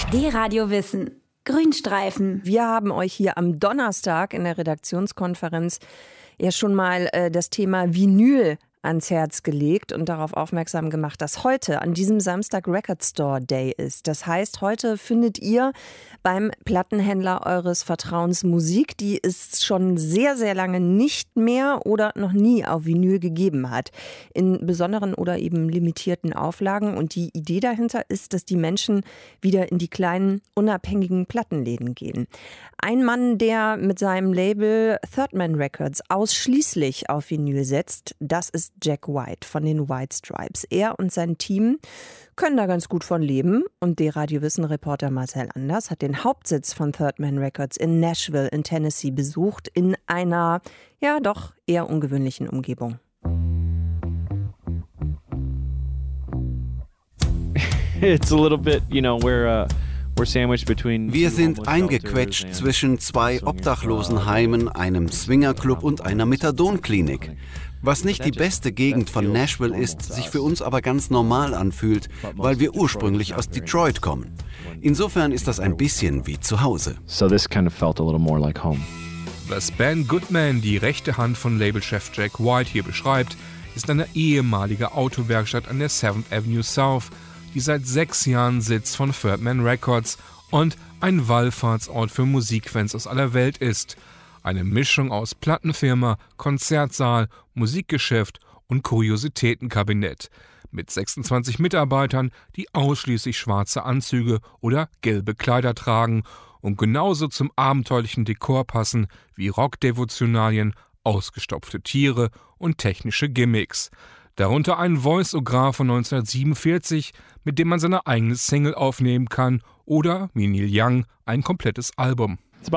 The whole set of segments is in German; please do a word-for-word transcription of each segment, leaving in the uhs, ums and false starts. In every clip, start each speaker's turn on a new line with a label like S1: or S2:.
S1: D-Radio Wissen. Grünstreifen.
S2: Wir haben euch hier am Donnerstag in der Redaktionskonferenz ja schon mal äh, das Thema Vinyl ans Herz gelegt und darauf aufmerksam gemacht, dass heute an diesem Samstag Record Store Day ist. Das heißt, heute findet ihr beim Plattenhändler eures Vertrauens Musik, die es schon sehr, sehr lange nicht mehr oder noch nie auf Vinyl gegeben hat. In besonderen oder eben limitierten Auflagen. Und die Idee dahinter ist, dass die Menschen wieder in die kleinen, unabhängigen Plattenläden gehen. Ein Mann, der mit seinem Label Third Man Records ausschließlich auf Vinyl setzt, das ist Jack White von den White Stripes. Er und sein Team können da ganz gut von leben. Und D-Radio Wissen-Reporter Marcel Anders hat den Hauptsitz von Third Man Records in Nashville in Tennessee besucht, in einer, ja doch, eher ungewöhnlichen Umgebung.
S3: It's a little bit, you know, we're, uh
S4: Wir sind eingequetscht zwischen zwei Obdachlosenheimen, einem Swingerclub und einer Methadonklinik. Was nicht die beste Gegend von Nashville ist, sich für uns aber ganz normal anfühlt, weil wir ursprünglich aus Detroit kommen. Insofern ist das ein bisschen wie zu Hause.
S3: So this kind of felt a little more like home.
S5: Was Ben Goodman, die rechte Hand von Labelchef Jack White, hier beschreibt, ist eine ehemalige Autowerkstatt an der seventh Avenue South, die seit sechs Jahren Sitz von Third Man Records und ein Wallfahrtsort für Musikfans aus aller Welt ist. Eine Mischung aus Plattenfirma, Konzertsaal, Musikgeschäft und Kuriositätenkabinett. Mit sechsundzwanzig Mitarbeitern, die ausschließlich schwarze Anzüge oder gelbe Kleider tragen und genauso zum abenteuerlichen Dekor passen wie Rockdevotionalien, ausgestopfte Tiere und technische Gimmicks. Darunter ein Voice-O-Graph von neunzehnhundertsiebenundvierzig, mit dem man seine eigene Single aufnehmen kann, oder, wie Neil Young, ein komplettes Album.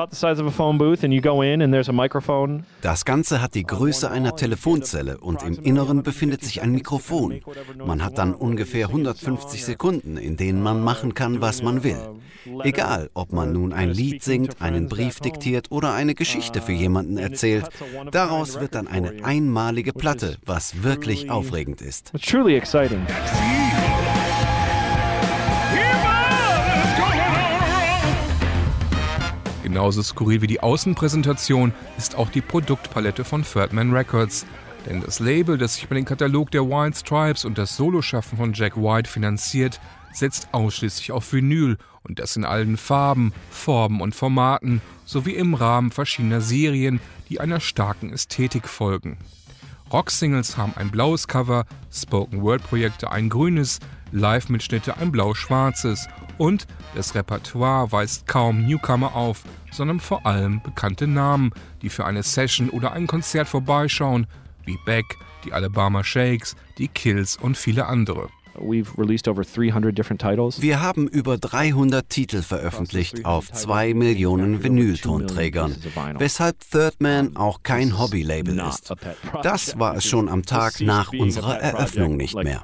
S4: Das Ganze hat die Größe einer Telefonzelle und im Inneren befindet sich ein Mikrofon. Man hat dann ungefähr hundertfünfzig Sekunden, in denen man machen kann, was man will. Egal, ob man nun ein Lied singt, einen Brief diktiert oder eine Geschichte für jemanden erzählt. Daraus wird dann eine einmalige Platte, was wirklich aufregend ist.
S5: Genauso skurril wie die Außenpräsentation ist auch die Produktpalette von Third Man Records. Denn das Label, das sich über den Katalog der White Stripes und das Soloschaffen von Jack White finanziert, setzt ausschließlich auf Vinyl und das in allen Farben, Formen und Formaten sowie im Rahmen verschiedener Serien, die einer starken Ästhetik folgen. Rocksingles haben ein blaues Cover, Spoken-Word-Projekte ein grünes, Live-Mitschnitte ein blau-schwarzes und das Repertoire weist kaum Newcomer auf, sondern vor allem bekannte Namen, die für eine Session oder ein Konzert vorbeischauen, wie Beck, die Alabama Shakes, die Kills und viele andere.
S4: Wir haben über dreihundert Titel veröffentlicht auf zwei Millionen Vinyltonträgern, weshalb Third Man auch kein Hobbylabel ist. Das war es schon am Tag nach unserer Eröffnung nicht mehr.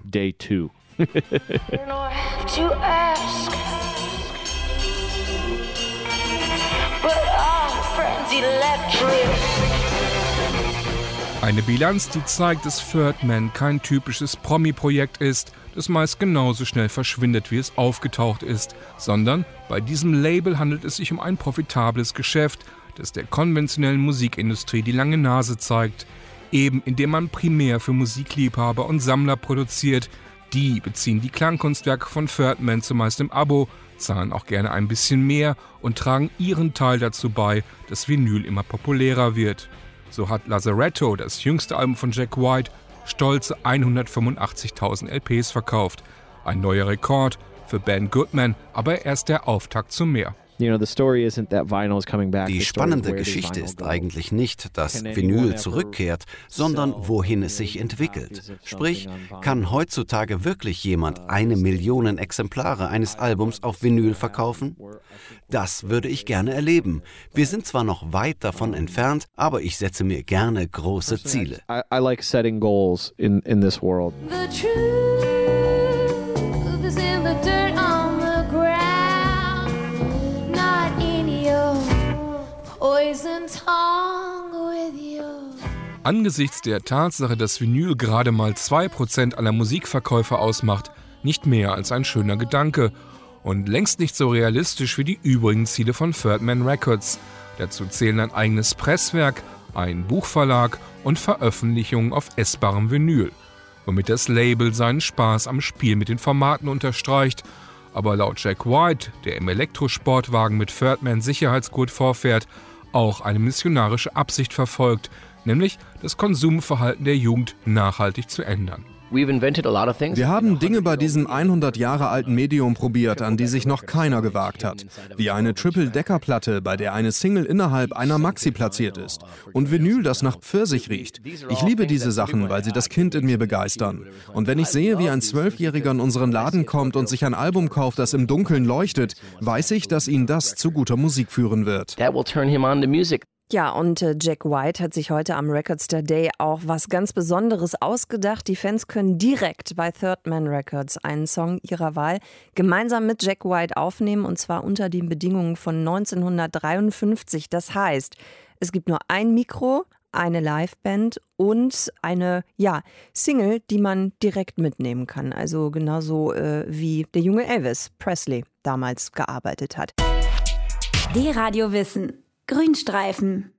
S5: Eine Bilanz, die zeigt, dass Third Man kein typisches Promi-Projekt ist, das meist genauso schnell verschwindet, wie es aufgetaucht ist, sondern bei diesem Label handelt es sich um ein profitables Geschäft, das der konventionellen Musikindustrie die lange Nase zeigt, eben indem man primär für Musikliebhaber und Sammler produziert. Die beziehen die Klangkunstwerke von Third Man zumeist im Abo, zahlen auch gerne ein bisschen mehr und tragen ihren Teil dazu bei, dass Vinyl immer populärer wird. So hat Lazaretto, das jüngste Album von Jack White, stolze hundertfünfundachtzigtausend L Ps verkauft. Ein neuer Rekord für Ben Goodman, aber erst der Auftakt zu mehr.
S4: Die spannende Geschichte ist eigentlich nicht, dass Vinyl zurückkehrt, sondern wohin es sich entwickelt. Sprich, kann heutzutage wirklich jemand eine Million Exemplare eines Albums auf Vinyl verkaufen? Das würde ich gerne erleben. Wir sind zwar noch weit davon entfernt, aber ich setze mir gerne große Ziele.
S3: I, I like setting goals in, in this world.
S6: The truth is in the dirt on the ground, not in your poison tongue with your...
S5: Angesichts der Tatsache, dass Vinyl gerade mal zwei Prozent aller Musikverkäufe ausmacht, nicht mehr als ein schöner Gedanke. Und längst nicht so realistisch wie die übrigen Ziele von Third Man Records. Dazu zählen ein eigenes Presswerk, ein Buchverlag und Veröffentlichungen auf essbarem Vinyl, womit das Label seinen Spaß am Spiel mit den Formaten unterstreicht, aber laut Jack White, der im Elektrosportwagen mit Third Man Sicherheitsgurt vorfährt, auch eine missionarische Absicht verfolgt, nämlich das Konsumverhalten der Jugend nachhaltig zu ändern.
S7: Wir haben Dinge bei diesem hundert Jahre alten Medium probiert, an die sich noch keiner gewagt hat. Wie eine Triple-Decker-Platte, bei der eine Single innerhalb einer Maxi platziert ist. Und Vinyl, das nach Pfirsich riecht. Ich liebe diese Sachen, weil sie das Kind in mir begeistern. Und wenn ich sehe, wie ein Zwölfjähriger in unseren Laden kommt und sich ein Album kauft, das im Dunkeln leuchtet, weiß ich, dass ihn das zu guter Musik führen wird.
S2: Ja, und äh, Jack White hat sich heute am Record Store Day auch was ganz Besonderes ausgedacht. Die Fans können direkt bei Third Man Records einen Song ihrer Wahl gemeinsam mit Jack White aufnehmen, und zwar unter den Bedingungen von neunzehnhundertdreiundfünfzig. Das heißt, es gibt nur ein Mikro, eine Liveband und eine ja, Single, die man direkt mitnehmen kann. Also genauso äh, wie der junge Elvis Presley damals gearbeitet hat.
S1: D-Radio Wissen. Grünstreifen.